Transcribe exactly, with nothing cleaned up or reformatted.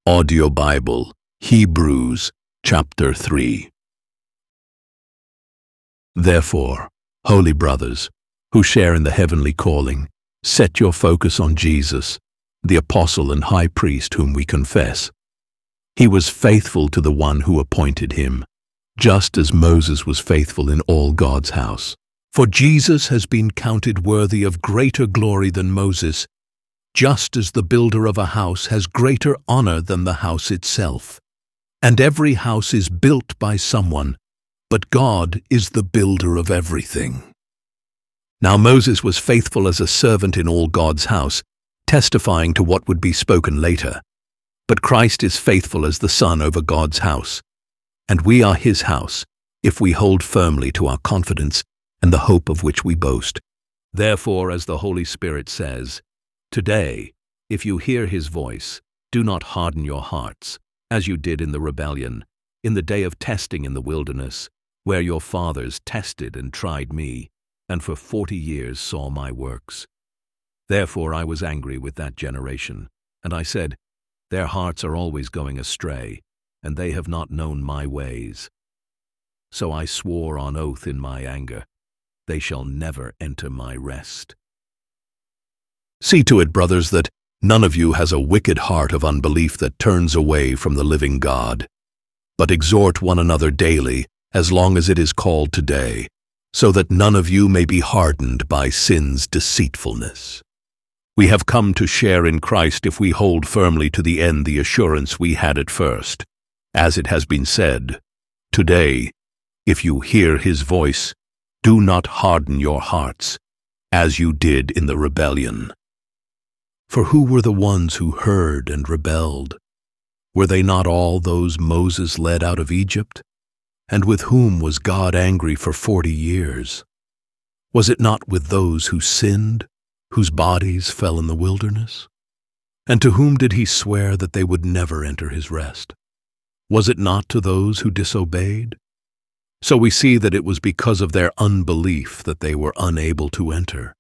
Audio Bible, Hebrews, chapter three. Therefore, holy brothers, who share in the heavenly calling, set your focus on Jesus, the apostle and high priest whom we confess. He was faithful to the one who appointed him, just as Moses was faithful in all God's house. For Jesus has been counted worthy of greater glory than Moses, just as the builder of a house has greater honor than the house itself. And every house is built by someone, but God is the builder of everything. Now Moses was faithful as a servant in all God's house, testifying to what would be spoken later. But Christ is faithful as the Son over God's house, and we are his house, if we hold firmly to our confidence and the hope of which we boast. Therefore, as the Holy Spirit says, "Today, if you hear his voice, do not harden your hearts, as you did in the rebellion, in the day of testing in the wilderness, where your fathers tested and tried me, and for forty years saw my works. Therefore I was angry with that generation, and I said, their hearts are always going astray, and they have not known my ways. So I swore on oath in my anger, they shall never enter my rest." See to it, brothers, that none of you has a wicked heart of unbelief that turns away from the living God. But exhort one another daily, as long as it is called today, so that none of you may be hardened by sin's deceitfulness. We have come to share in Christ if we hold firmly to the end the assurance we had at first. As it has been said, "Today, if you hear his voice, do not harden your hearts, as you did in the rebellion." For who were the ones who heard and rebelled? Were they not all those Moses led out of Egypt? And with whom was God angry for forty years? Was it not with those who sinned, whose bodies fell in the wilderness? And to whom did he swear that they would never enter his rest? Was it not to those who disobeyed? So we see that it was because of their unbelief that they were unable to enter.